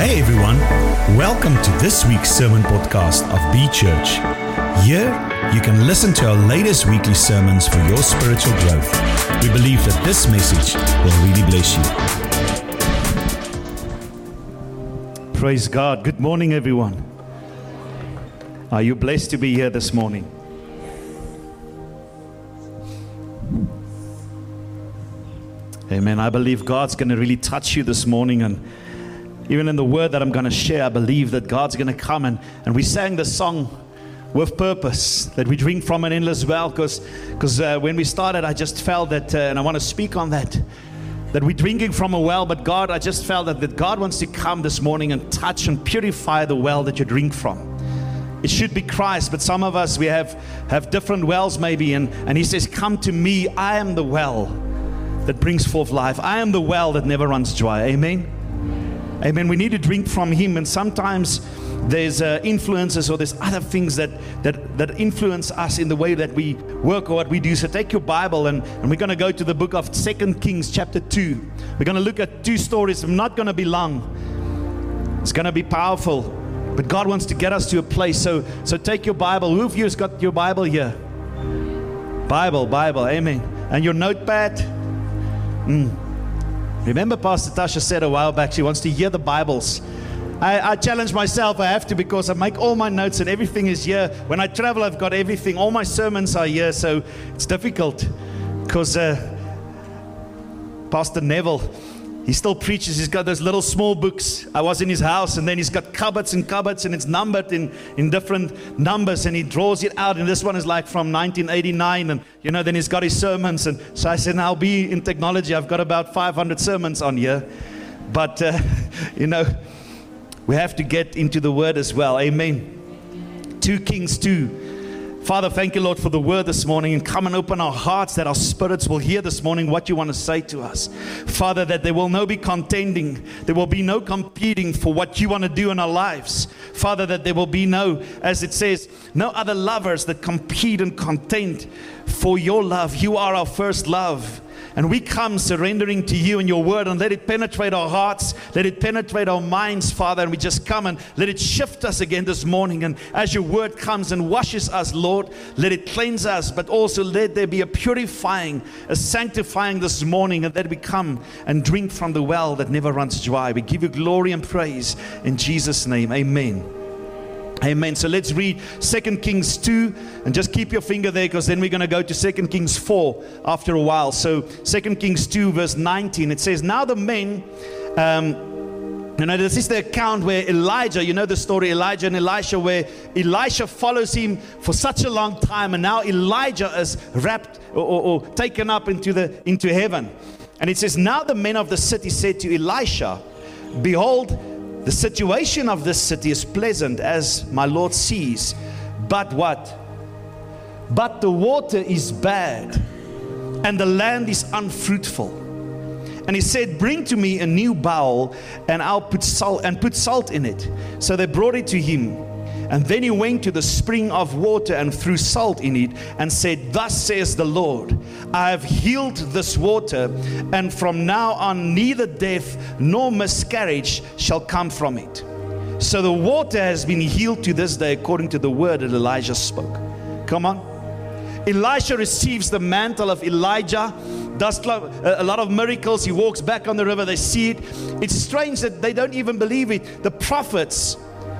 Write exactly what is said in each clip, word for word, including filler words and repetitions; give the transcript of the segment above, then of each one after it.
Hey everyone, welcome to this week's sermon podcast of B Church. Here, you can listen to our latest weekly sermons for your spiritual growth. We believe that this message will really bless you. Praise God. Good morning, everyone. Are you blessed to be here this morning? Amen. I believe God's going to really touch you this morning, and even in the word that I'm going to share, I believe that God's going to come. And, and we sang the song with purpose, that we drink from an endless well, because because uh, when we started, I just felt that, uh, and I want to speak on that, that we're drinking from a well, but God, I just felt that, that God wants to come this morning and touch and purify the well that you drink from. It should be Christ, but some of us, we have, have different wells maybe, and, and He says, come to me, I am the well that brings forth life. I am the well that never runs dry. Amen? Amen. We need to drink from Him, and sometimes there's uh, influences or there's other things that, that, that influence us in the way that we work or what we do. So take your Bible, and, and we're going to go to the book of Second Kings chapter two. We're going to look at two stories. I'm not going to be long. It's going to be powerful, but God wants to get us to a place. So, so take your Bible. Who of you has got your Bible here? Bible, Bible. Amen. And your notepad. Mm. Remember Pastor Tasha said a while back, she wants to hear the Bibles. I, I challenge myself, I have to, because I make all my notes and everything is here. When I travel, I've got everything. All my sermons are here, so it's difficult. Because uh, Pastor Neville, he still preaches. He's got those little small books. I was in his house, and then he's got cupboards and cupboards, and it's numbered in, in different numbers, and he draws it out. And this one is like from nineteen eighty-nine, and you know, then he's got his sermons. And so I said, I'll be in technology. I've got about five hundred sermons on here. But, uh, you know, we have to get into the Word as well. Amen. Two Kings two. Father, thank you, Lord, for the word this morning, and come and open our hearts that our spirits will hear this morning what you want to say to us. Father, that there will no be contending, there will be no competing for what you want to do in our lives. Father, that there will be no, as it says, no other lovers that compete and contend for your love. You are our first love. And we come surrendering to you and your word, and let it penetrate our hearts, let it penetrate our minds, Father, and we just come and let it shift us again this morning. And as your word comes and washes us, Lord, let it cleanse us, but also let there be a purifying, a sanctifying this morning, and let we come and drink from the well that never runs dry. We give you glory and praise in Jesus' name. Amen. Amen. So let's read Second Kings two, and just keep your finger there, because then we're going to go to Second Kings four after a while. So Second Kings two verse nineteen, it says, now the men, um, you know, this is the account where Elijah, you know the story, Elijah and Elisha, where Elisha follows him for such a long time, and now Elijah is wrapped or, or, or taken up into the into heaven. And it says, now the men of the city said to Elisha, behold, the situation of this city is pleasant, as my Lord sees. But what? But the water is bad, and the land is unfruitful. And he said, bring to me a new bowl, and I'll put salt and put salt in it. So they brought it to him. And then he went to the spring of water and threw salt in it, and said, thus says the Lord, I have healed this water, and from now on neither death nor miscarriage shall come from it. So the water has been healed to this day, according to the word that Elijah spoke. Come on. Elisha receives the mantle of Elijah, does a lot of miracles. He walks back on the river. They see it. It's strange that they don't even believe it. The prophets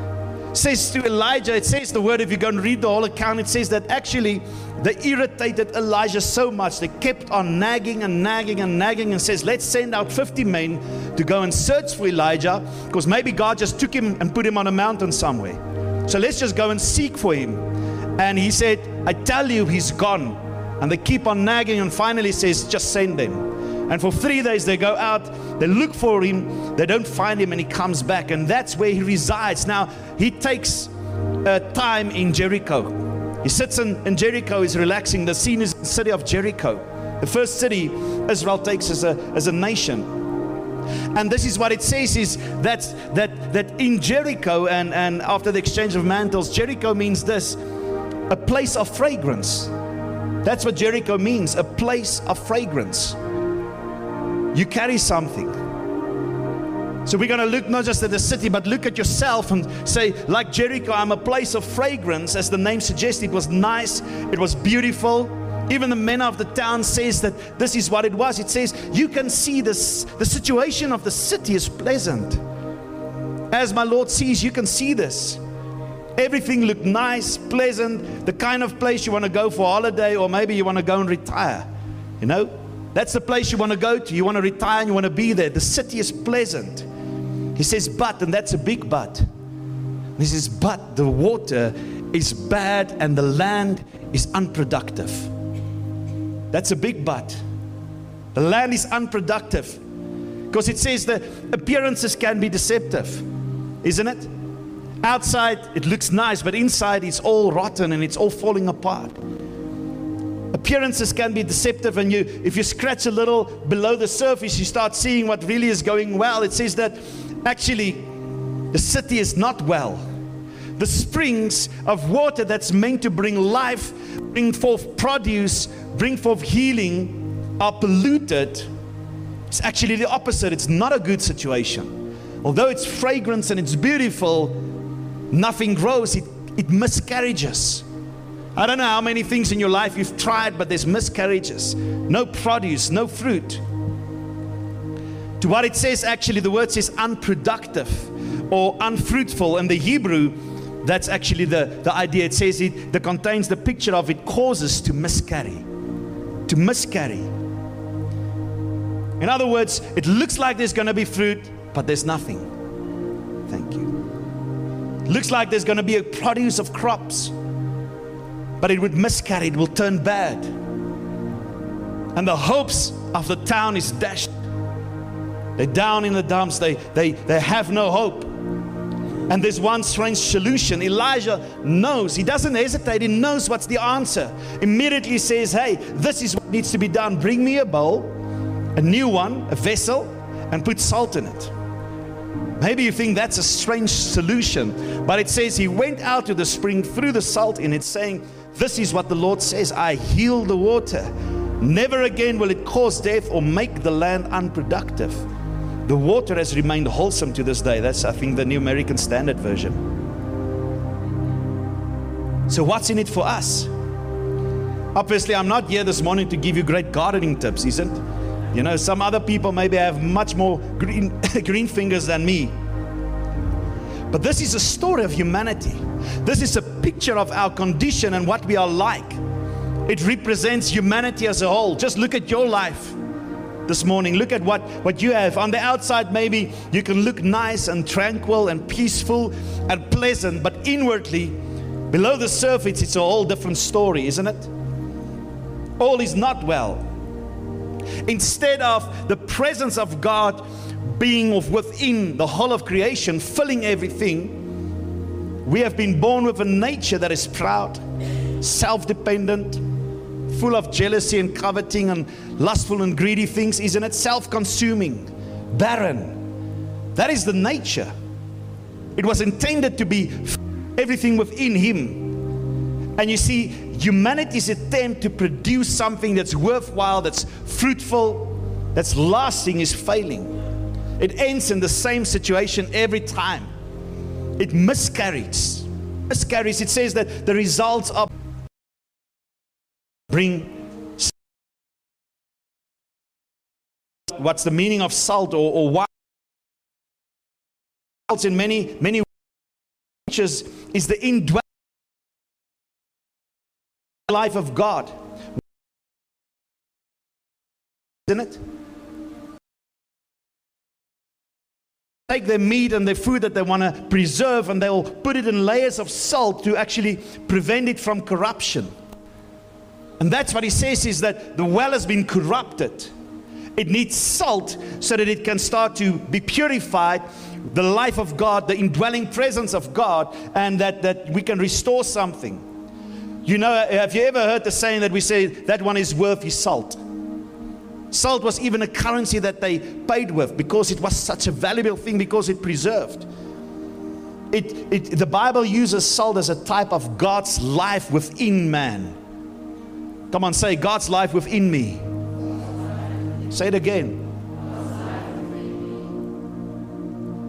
says to Elijah, it says the word, if you go and read the whole account, it says that actually they irritated Elijah so much, they kept on nagging and nagging and nagging, and says, let's send out fifty men to go and search for Elijah, because maybe God just took him and put him on a mountain somewhere. So let's just go and seek for him. And he said, I tell you, he's gone. And they keep on nagging, and finally says, just send them. And for three days they go out, they look for him, they don't find him, and he comes back. And that's where he resides. Now, he takes uh, time in Jericho. He sits in, in Jericho, he's relaxing. The scene is the city of Jericho. The first city Israel takes as a, as a nation. And this is what it says, is that, that, that in Jericho, and, and after the exchange of mantles, Jericho means this, a place of fragrance. That's what Jericho means, a place of fragrance. You carry something. So we're going to look not just at the city, but look at yourself and say, like Jericho, I'm a place of fragrance. As the name suggests, it was nice, it was beautiful. Even the men of the town says that this is what it was. It says, you can see this, the situation of the city is pleasant. As my Lord sees, you can see this. Everything looked nice, pleasant, the kind of place you want to go for a holiday, or maybe you want to go and retire. You know, that's the place you want to go to. You want to retire and you want to be there. The city is pleasant. He says, but, and that's a big but. He says, but the water is bad and the land is unproductive. That's a big but. The land is unproductive. Because it says the appearances can be deceptive, isn't it? Outside it looks nice, but inside it's all rotten and it's all falling apart. Appearances can be deceptive, and you, if you scratch a little below the surface, you start seeing what really is going well. It says that actually the city is not well. The springs of water that's meant to bring life, bring forth produce, bring forth healing, are polluted. It's actually the opposite. It's not a good situation. Although it's fragrance and it's beautiful, nothing grows. It, it miscarriages. I don't know how many things in your life you've tried, but there's miscarriages. No produce, no fruit. To what it says, actually, the word says unproductive or unfruitful. In the Hebrew, that's actually the, the idea. It says it, that contains the picture of it causes to miscarry. To miscarry. In other words, it looks like there's going to be fruit, but there's nothing. Thank you. It looks like there's going to be a produce of crops, but it would miscarry, it will turn bad. And the hopes of the town is dashed. They're down in the dumps, they, they, they have no hope. And there's one strange solution. Elijah knows, he doesn't hesitate, he knows what's the answer. Immediately says, hey, this is what needs to be done. Bring me a bowl, a new one, a vessel, and put salt in it. Maybe you think that's a strange solution, but it says he went out to the spring, threw the salt in it, saying, this is what the Lord says, I heal the water. Never again will it cause death or make the land unproductive. The water has remained wholesome to this day. That's, I think, the New American Standard Version. So what's in it for us? Obviously, I'm not here this morning to give you great gardening tips, isn't it? You know, some other people maybe have much more green, green fingers than me. But this is a story of humanity. This is a picture of our condition and what we are like. It represents humanity as a whole. Just look at your life this morning. Look at what, what you have. On the outside, maybe you can look nice and tranquil and peaceful and pleasant, but inwardly, below the surface, it's a whole different story, isn't it? All is not well. Instead of the presence of God being of within the whole of creation, filling everything, we have been born with a nature that is proud, self-dependent, full of jealousy and coveting and lustful and greedy things, isn't it? Self-consuming, barren. That is the nature. It was intended to be everything within Him. And you see, humanity's attempt to produce something that's worthwhile, that's fruitful, that's lasting is failing. It ends in the same situation every time. It miscarries. Miscarries. It says that the results of bring. What's the meaning of salt, or, or why? Salt in many many languages is the indwelling life of God, isn't it? Take their meat and their food that they want to preserve, and they'll put it in layers of salt to actually prevent it from corruption. And that's what he says, is that the well has been corrupted. It needs salt so that it can start to be purified, the life of God, the indwelling presence of God, and that, that we can restore something. You know, have you ever heard the saying that we say that one is worth his salt? Salt was even a currency that they paid with, because it was such a valuable thing, because it preserved. It, it, the Bible uses salt as a type of God's life within man. Come on, say, God's life within me. Say it again.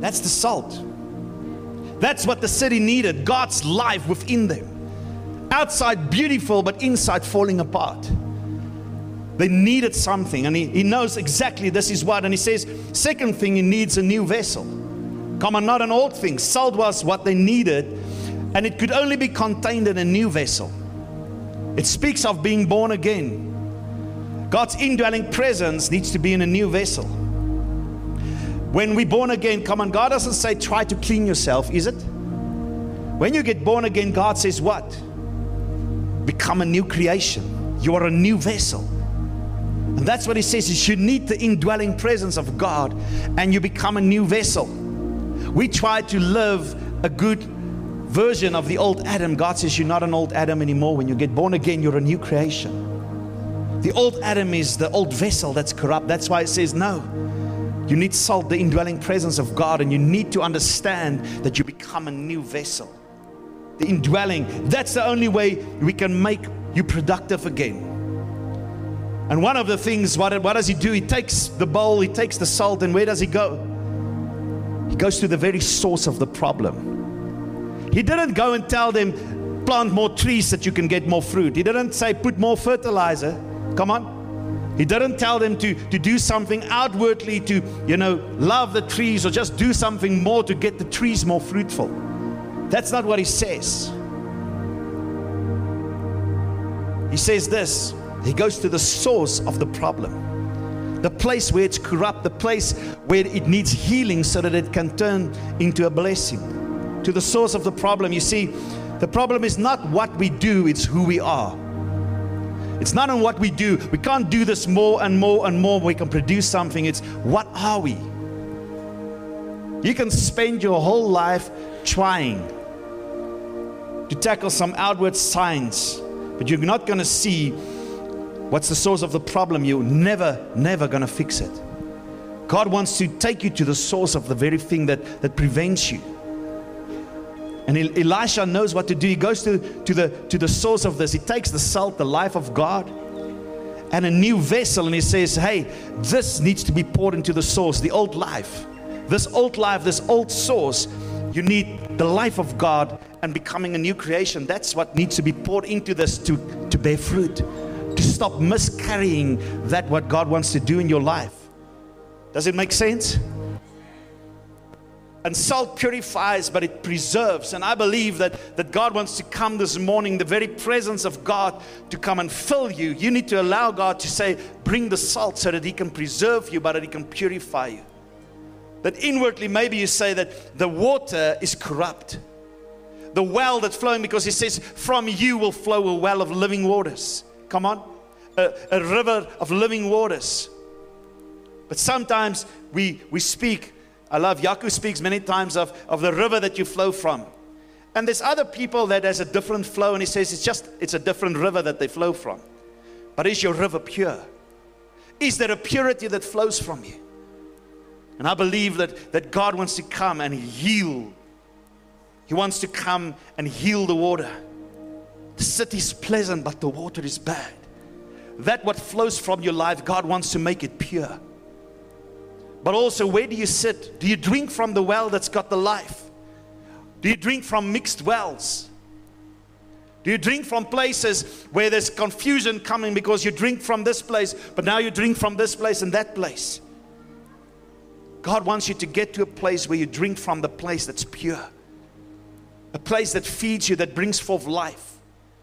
That's the salt. That's what the city needed, God's life within them. Outside beautiful, but inside falling apart. They needed something, and he, he knows exactly this is what. And he says, second thing, he needs a new vessel. Come on, not an old thing. Salt was what they needed, and it could only be contained in a new vessel. It speaks of being born again. God's indwelling presence needs to be in a new vessel. When we're born again, come on, God doesn't say try to clean yourself, is it? When you get born again, God says what? Become a new creation. You are a new vessel. And that's what he says, is you need the indwelling presence of God and you become a new vessel. We try to live a good version of the old Adam. God says you're not an old Adam anymore. When you get born again, you're a new creation. The old Adam is the old vessel that's corrupt. That's why it says no. You need salt, the indwelling presence of God, and you need to understand that you become a new vessel. The indwelling, that's the only way we can make you productive again. And one of the things, what, what does he do? He takes the bowl, he takes the salt, and where does he go? He goes to the very source of the problem. He didn't go and tell them, plant more trees that you can get more fruit. He didn't say, put more fertilizer. Come on. He didn't tell them to, to do something outwardly to, you know, love the trees or just do something more to get the trees more fruitful. That's not what he says. He says this. He goes to the source of the problem. The place where it's corrupt, the place where it needs healing so that it can turn into a blessing. To the source of the problem. You see, the problem is not what we do, it's who we are. It's not on what we do. We can't do this more and more and more. We can produce something. It's what are we? You can spend your whole life trying to tackle some outward signs, but you're not going to see what's the source of the problem. You're never, never going to fix it. God wants to take you to the source of the very thing that, that prevents you. And Elisha knows what to do. He goes to, to, the, to the source of this. He takes the salt, the life of God, and a new vessel, and he says, hey, this needs to be poured into the source, the old life. This old life, this old source, you need the life of God and becoming a new creation. That's what needs to be poured into this to, to bear fruit, to stop miscarrying that what God wants to do in your life. Does it make sense? And salt purifies, but it preserves. And I believe that, that God wants to come this morning, the very presence of God to come and fill you. You need to allow God to say, bring the salt so that He can preserve you, but that He can purify you. That inwardly, maybe you say that the water is corrupt. The well that's flowing, because He says, from you will flow a well of living waters. Come on. A, a river of living waters. But sometimes we, we speak, I love, Yaku speaks many times of, of the river that you flow from. And there's other people that has a different flow, and he says it's just, it's a different river that they flow from. But is your river pure? Is there a purity that flows from you? And I believe that, that God wants to come and heal. He wants to come and heal the water. The city is pleasant, but the water is bad. That what flows from your life, God wants to make it pure. But also, where do you sit? Do you drink from the well that's got the life? Do you drink from mixed wells? Do you drink from places where there's confusion coming because you drink from this place, but now you drink from this place and that place? God wants you to get to a place where you drink from the place that's pure. A place that feeds you, that brings forth life.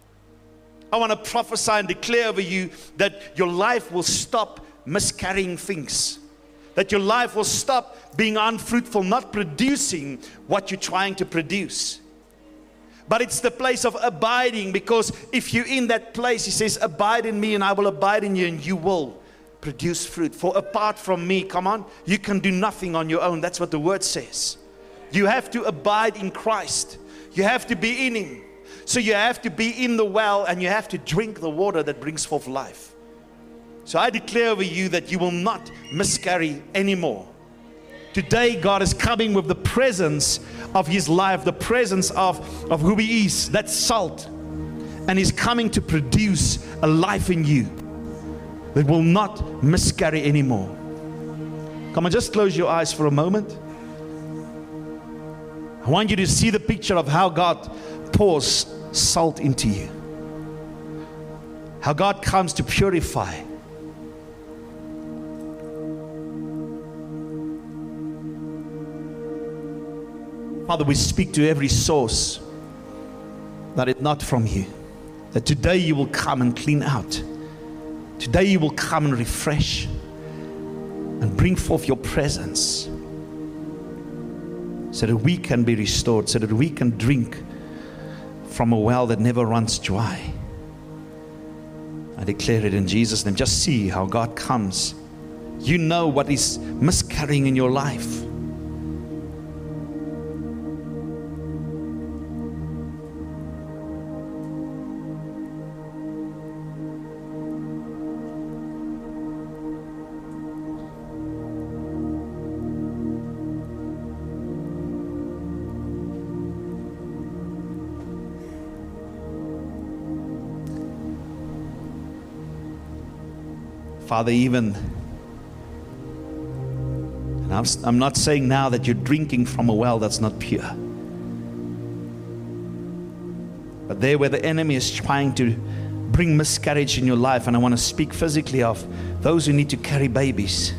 I want to prophesy and declare over you that your life will stop miscarrying things. That your life will stop being unfruitful, not producing what you're trying to produce. But it's the place of abiding, because if you're in that place, He says, abide in me and I will abide in you, and you will produce fruit. For apart from me, come on, you can do nothing on your own. That's what the word says. You have to abide in Christ. You have to be in Him. So you have to be in the well, and you have to drink the water that brings forth life. So I declare over you that you will not miscarry anymore. Today, God is coming with the presence of His life, the presence of, of who He is, that's salt. And He's coming to produce a life in you that will not miscarry anymore. Come on, just close your eyes for a moment. I want you to see the picture of how God pours salt into you. How God comes to purify. Father, we speak to every source that is not from you. That today you will come and clean out. Today you will come and refresh and bring forth your presence so that we can be restored, so that we can drink from a well that never runs dry. I declare it in Jesus' name. Just see how God comes. You know what is miscarrying in your life. Father, even, and I'm, I'm not saying now that you're drinking from a well that's not pure. But there where the enemy is trying to bring miscarriage in your life, and I want to speak physically of those who need to carry babies,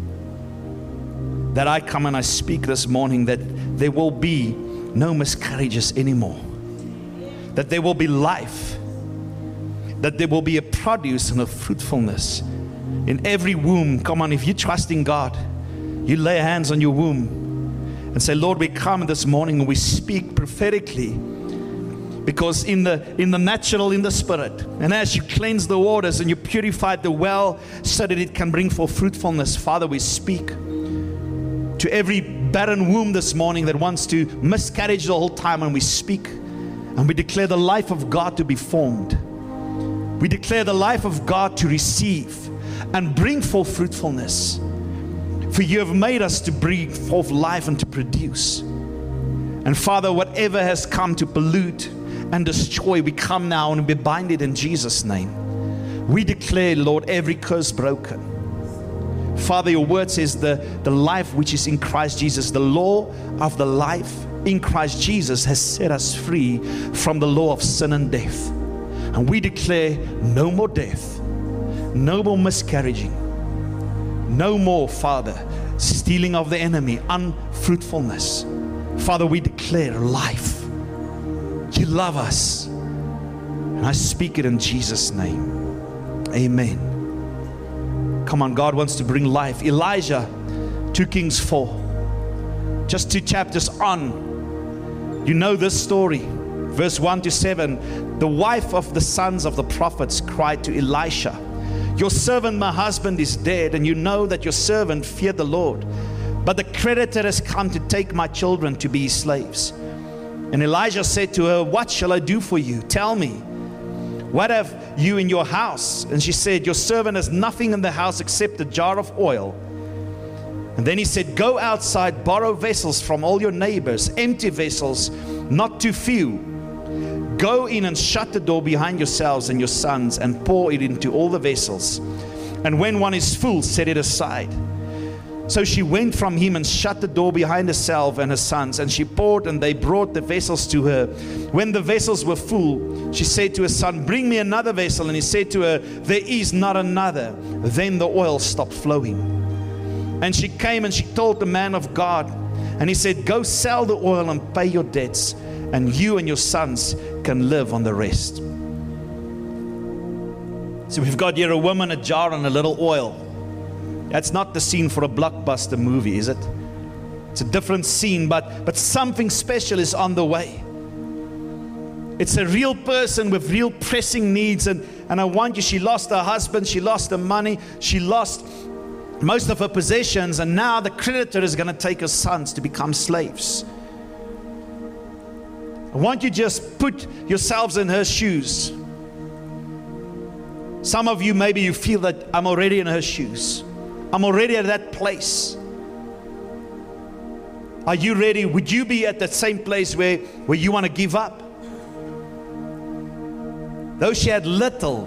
that I come and I speak this morning that there will be no miscarriages anymore. That there will be life. That there will be a produce and a fruitfulness in every womb. Come on, if you trust in God, you lay hands on your womb and say, Lord, we come this morning and we speak prophetically, because in the in the natural, in the spirit, and as you cleanse the waters and you purify the well so that it can bring forth fruitfulness, Father, we speak to every barren womb this morning that wants to miscarriage the whole time, and we speak and we declare the life of God to be formed. We declare the life of God to receive and bring forth fruitfulness. For you have made us to bring forth life and to produce. And Father, whatever has come to pollute and destroy, we come now and we bind it in Jesus' name. We declare, Lord, every curse broken. Father, your word says the, the life which is in Christ Jesus, the law of the life in Christ Jesus has set us free from the law of sin and death. And we declare no more death, no more miscarriaging, no more, Father, stealing of the enemy, unfruitfulness. Father, we declare life. You love us. And I speak it in Jesus' name. Amen. Come on, God wants to bring life. Elijah, two Kings four. Just two chapters on. You know this story. Verse one to seven. The wife of the sons of the prophets cried to Elisha, your servant, my husband, is dead, and you know that your servant feared the Lord. But the creditor has come to take my children to be his slaves. And Elijah said to her, what shall I do for you? Tell me, what have you in your house? And she said, your servant has nothing in the house except a jar of oil. And then he said, go outside, borrow vessels from all your neighbors, empty vessels, not too few. Go in and shut the door behind yourselves and your sons, and pour it into all the vessels. And when one is full, set it aside. So she went from him and shut the door behind herself and her sons. And she poured, and they brought the vessels to her. When the vessels were full, she said to her son, bring me another vessel. And he said to her, there is not another. Then the oil stopped flowing. And she came and she told the man of God. And he said, go sell the oil and pay your debts, and you and your sons can live on the rest. So we've got here a woman, a jar, and a little oil. That's not the scene for a blockbuster movie, is it? It's a different scene, but, but something special is on the way. It's a real person with real pressing needs. And, and I want you, she lost her husband, she lost her money, she lost most of her possessions, and now the creditor is going to take her sons to become slaves. I want you to just put yourselves in her shoes. Some of you, maybe you feel that I'm already in her shoes. I'm already at that place. Are you ready? Would you be at that same place where, where you want to give up? Though she had little,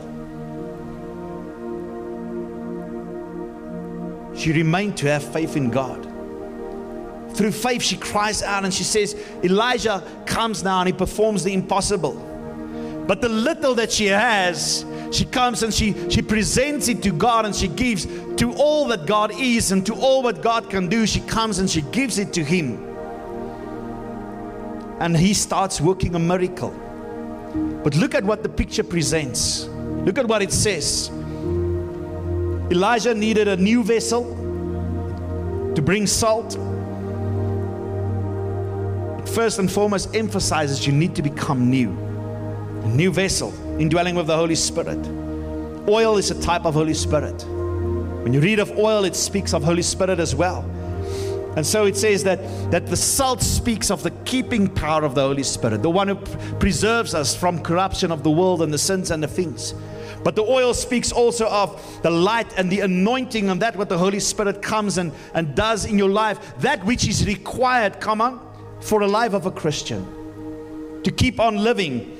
she remained to have faith in God. through faith, she cries out and she says, Elijah comes now and he performs the impossible. But the little that she has, she comes and she, she presents it to God, and she gives to all that God is and to all what God can do. She comes and she gives it to Him. And He starts working a miracle. But look at what the picture presents. Look at what it says. Elijah needed a new vessel to bring salt. First and foremost emphasizes you need to become new. A new vessel, indwelling with the Holy Spirit. Oil is a type of Holy Spirit. When you read of oil, it speaks of Holy Spirit as well. And so it says that, that the salt speaks of the keeping power of the Holy Spirit, the one who preserves us from corruption of the world and the sins and the things. But the oil speaks also of the light and the anointing, and that what the Holy Spirit comes and, and does in your life, that which is required, come on, for a life of a Christian, to keep on living.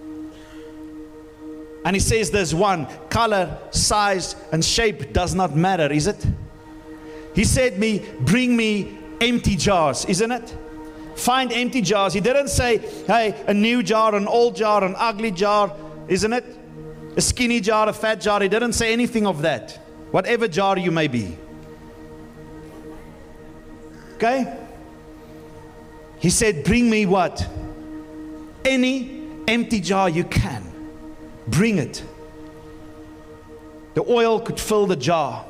And he says there's one, color, size, and shape does not matter, is it? He said me, bring me empty jars, isn't it? Find empty jars. He didn't say, hey, a new jar, an old jar, an ugly jar, isn't it? A skinny jar, a fat jar. He didn't say anything of that. Whatever jar you may be. Okay? He said, bring me what? Any empty jar you can. Bring it. The oil could fill the jar.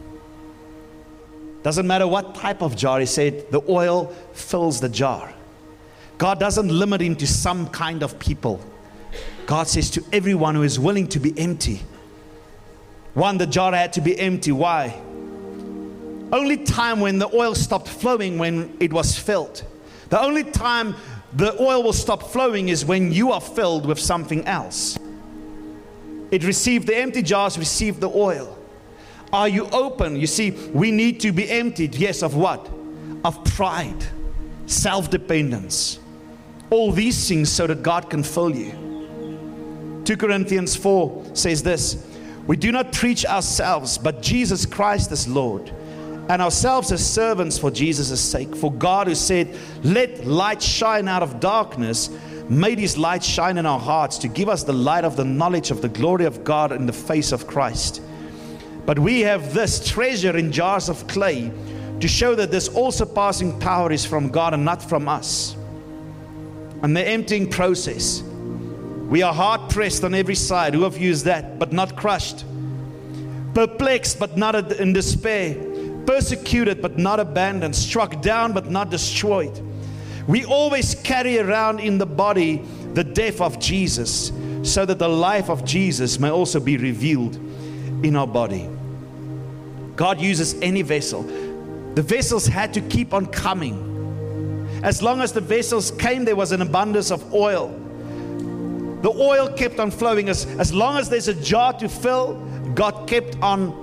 Doesn't matter what type of jar. He said, the oil fills the jar. God doesn't limit Him to some kind of people. God says to everyone who is willing to be empty. One, the jar had to be empty. Why? Only time when the oil stopped flowing when it was filled. The only time the oil will stop flowing is when you are filled with something else. It received, the empty jars received the oil. Are you open? You see, we need to be emptied. Yes, of what? Of pride, self-dependence. All these things so that God can fill you. Second Corinthians four says this, we do not preach ourselves, but Jesus Christ as Lord, and ourselves as servants for Jesus' sake. For God, who said, let light shine out of darkness, made His light shine in our hearts to give us the light of the knowledge of the glory of God in the face of Christ. But we have this treasure in jars of clay to show that this all-surpassing power is from God and not from us. And the emptying process. We are hard-pressed on every side. Who have used that? But not crushed. Perplexed, but not in despair. Persecuted, but not abandoned. Struck down, but not destroyed. We always carry around in the body the death of Jesus, so that the life of Jesus may also be revealed in our body. God uses any vessel. The vessels had to keep on coming. As long as the vessels came, there was an abundance of oil. The oil kept on flowing. As, as long as there's a jar to fill, God kept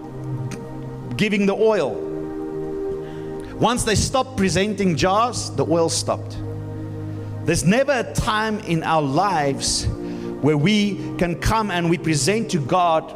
on giving the oil. Once they stopped presenting jars, the oil stopped. There's never a time in our lives where we can come and we present to God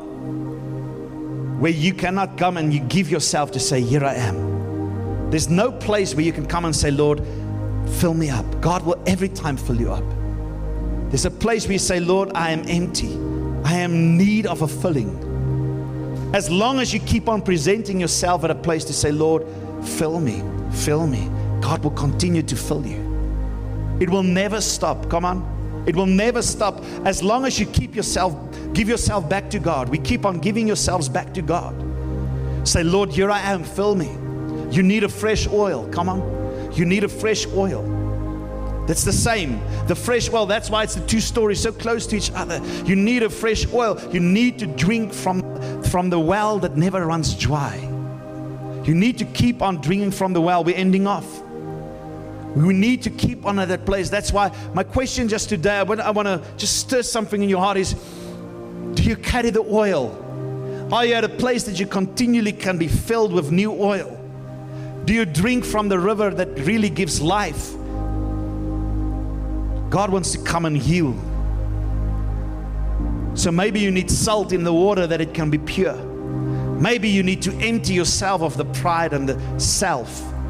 where you cannot come and you give yourself to say, here I am. There's no place where you can come and say, Lord, fill me up. God will every time fill you up. There's a place where you say, Lord, I am empty. I am in need of a filling. As long as you keep on presenting yourself at a place to say, Lord, fill me, fill me, God will continue to fill you. It will never stop. Come on. It will never stop as long as you keep yourself, give yourself back to God. We keep on giving yourselves back to God. Say, Lord, here I am, fill me. You need a fresh oil. Come on. You need a fresh oil. That's the same. The fresh oil, that's why it's the two stories so close to each other. You need a fresh oil. You need to drink from, from the well that never runs dry. You need to keep on drinking from the well. We're ending off. We need to keep on at that place. That's why my question just today, I want, I want to just stir something in your heart is, do you carry the oil? Are you at a place that you continually can be filled with new oil? Do you drink from the river that really gives life? God wants to come and heal. So maybe you need salt in the water that it can be pure. Maybe you need to empty yourself of the pride and the self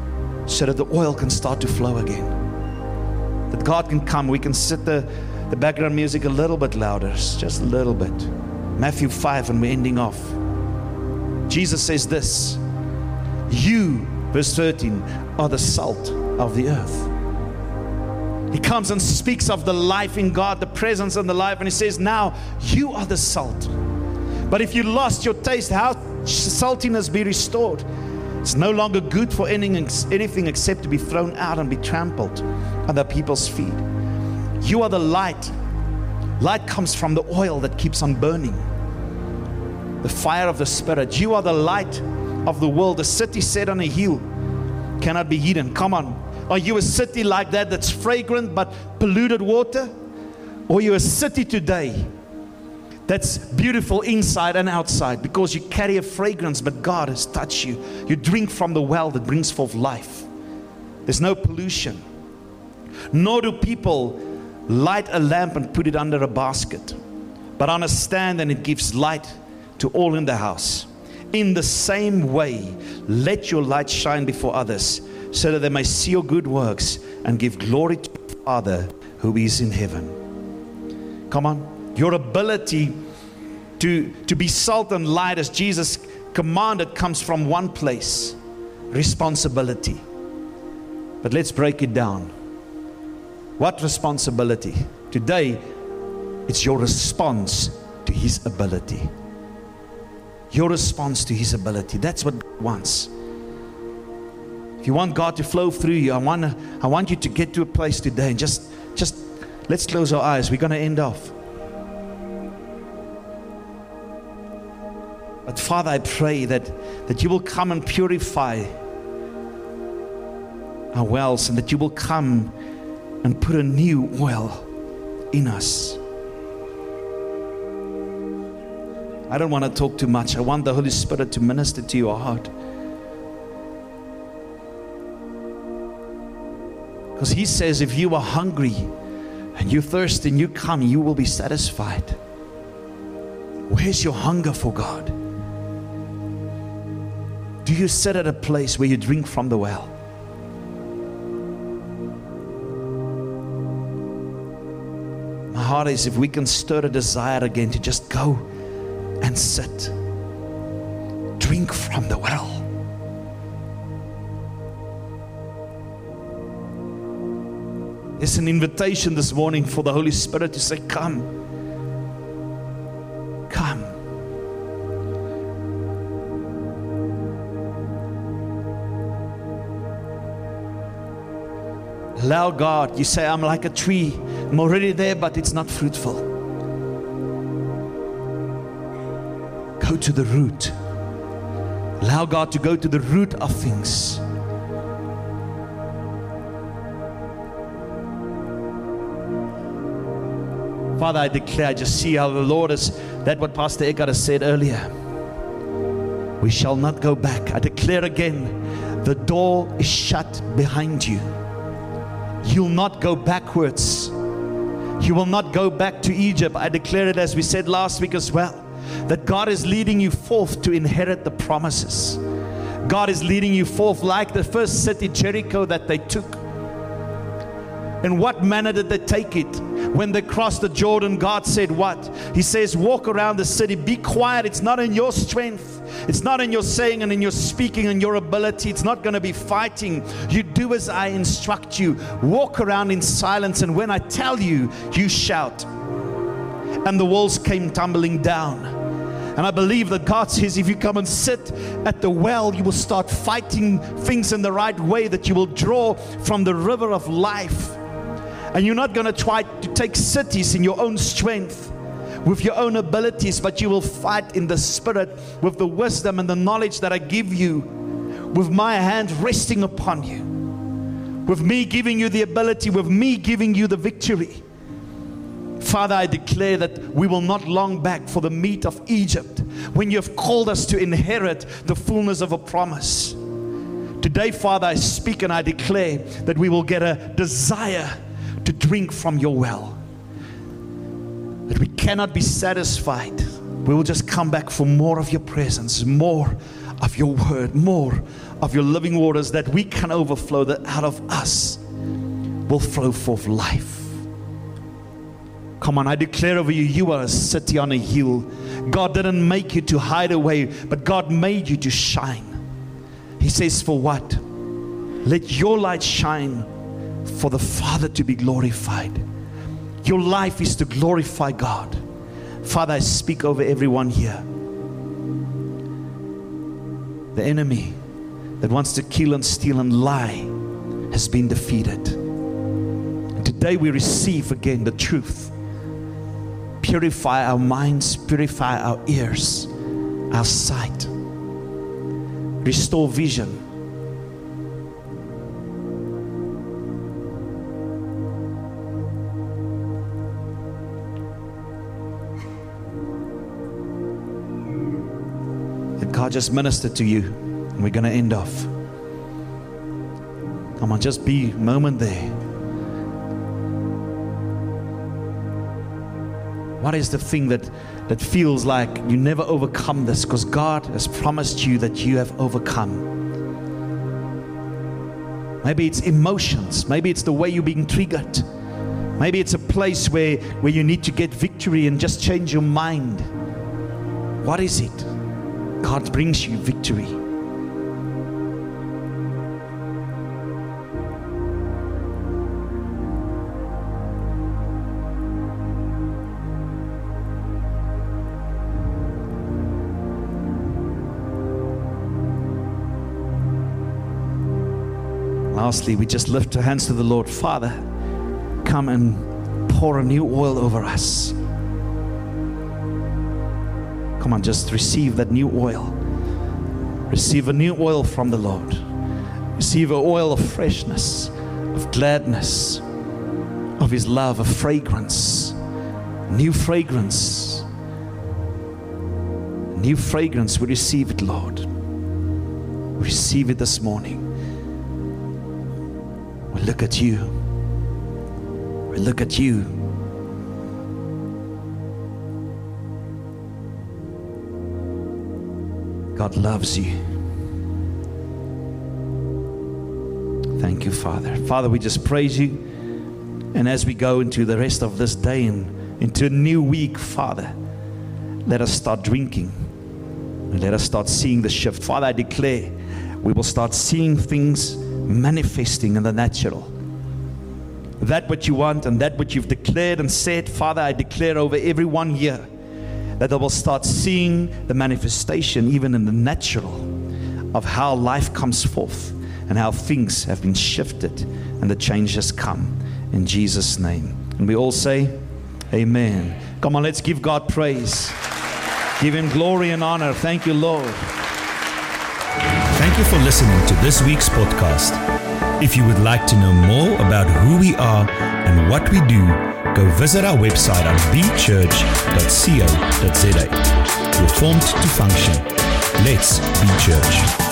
so that the oil can start to flow again. That God can come. We can set the, the background music a little bit louder, just a little bit. Matthew five, and we're ending off. Jesus says this, you, verse thirteen, are the salt of the earth. He comes and speaks of the life in God, the presence and the life, and he says, now you are the salt. But if you lost your taste, how saltiness be restored? It's no longer good for anything, anything except to be thrown out and be trampled under people's feet. You are the light. Light comes from the oil that keeps on burning. The fire of the Spirit. You are the light of the world. A city set on a hill cannot be hidden. Come on. Are you a city like that that's fragrant but polluted water? Or are you a city today that's beautiful inside and outside because you carry a fragrance, but God has touched you. You drink from the well that brings forth life. There's no pollution. Nor do people light a lamp and put it under a basket, but on a stand, and it gives light to all in the house. In the same way, let your light shine before others, so that they may see your good works and give glory to your Father who is in heaven. Come on. Your ability to, to be salt and light, as Jesus commanded, comes from one place: responsibility. But let's break it down. What responsibility? Today, it's your response to His ability. Your response to His ability. That's what God wants. If you want God to flow through you, I want, I want you to get to a place today and just, just let's close our eyes. We're going to end off. But Father, I pray that, that you will come and purify our wells, and that you will come and put a new oil in us. I don't want to talk too much. I want the Holy Spirit to minister to your heart. Because He says, if you are hungry and you thirst and you come, you will be satisfied. Where's your hunger for God? Do you sit at a place where you drink from the well? My heart is, if we can stir a desire again to just go and sit, drink from the well. It's an invitation this morning for the Holy Spirit to say, come, come. Allow God. You say, I'm like a tree. I'm already there, but it's not fruitful. Go to the root. Allow God to go to the root of things. Father, I declare, I just see how the Lord is, that what Pastor Eckhart has said earlier. We shall not go back. I declare again, the door is shut behind you. You'll not go backwards. You will not go back to Egypt. I declare it, as we said last week as well, that God is leading you forth to inherit the promises. God is leading you forth like the first city, Jericho, that they took. In what manner did they take it? When they crossed the Jordan, God said what? He says, walk around the city, be quiet. It's not in your strength. It's not in your saying and in your speaking and your ability. It's not going to be fighting. You do as I instruct you. Walk around in silence, and when I tell you, you shout. And the walls came tumbling down. And I believe that God says, if you come and sit at the well, you will start fighting things in the right way, that you will draw from the river of life. And you're not going to try to take cities in your own strength, with your own abilities, but you will fight in the Spirit with the wisdom and the knowledge that I give you, with my hand resting upon you, with me giving you the ability, with me giving you the victory. Father, I declare that we will not long back for the meat of Egypt, when you have called us to inherit the fullness of a promise. Today, Father, I speak and I declare that we will get a desire to drink from your well, that we cannot be satisfied. We will just come back for more of your presence, more of your word, more of your living waters, that we can overflow, that out of us will flow forth life. Come on, I declare over you, you are a city on a hill. God didn't make you to hide away, but God made you to shine. He says, for what? Let your light shine for the Father to be glorified. Your life is to glorify God. Father, I speak over everyone here. The enemy that wants to kill and steal and lie has been defeated. And today we receive again the truth. Purify our minds, purify our ears, our sight. Restore vision. That God just ministered to you, and we're going to end off. Come on, just be a moment there. What is the thing that, that feels like you never overcome this? Because God has promised you that you have overcome. Maybe it's emotions. Maybe it's the way you're being triggered. Maybe it's a place where, where you need to get victory and just change your mind. What is it? God brings you victory. Lastly, we just lift our hands to the Lord. Father, come and pour a new oil over us. Come on, just receive that new oil. Receive a new oil from the Lord. Receive an oil of freshness, of gladness, of His love, of fragrance. New fragrance. New fragrance. We receive it, Lord. We receive it this morning. We look at you. We look at you. God loves you. Thank you, Father. Father, we just praise you. And as we go into the rest of this day and into a new week, Father, let us start drinking. And let us start seeing the shift. Father, I declare we will start seeing things manifesting in the natural. That what you want and that what you've declared and said, Father, I declare over everyone here that they will start seeing the manifestation even in the natural of how life comes forth and how things have been shifted and the change has come in Jesus' name. And we all say amen. Come on, let's give God praise. Give Him glory and honor. Thank you, Lord. Thank you for listening to this week's podcast. If you would like to know more about who we are and what we do, go visit our website at b church dot co dot za. You're formed to function. Let's be church.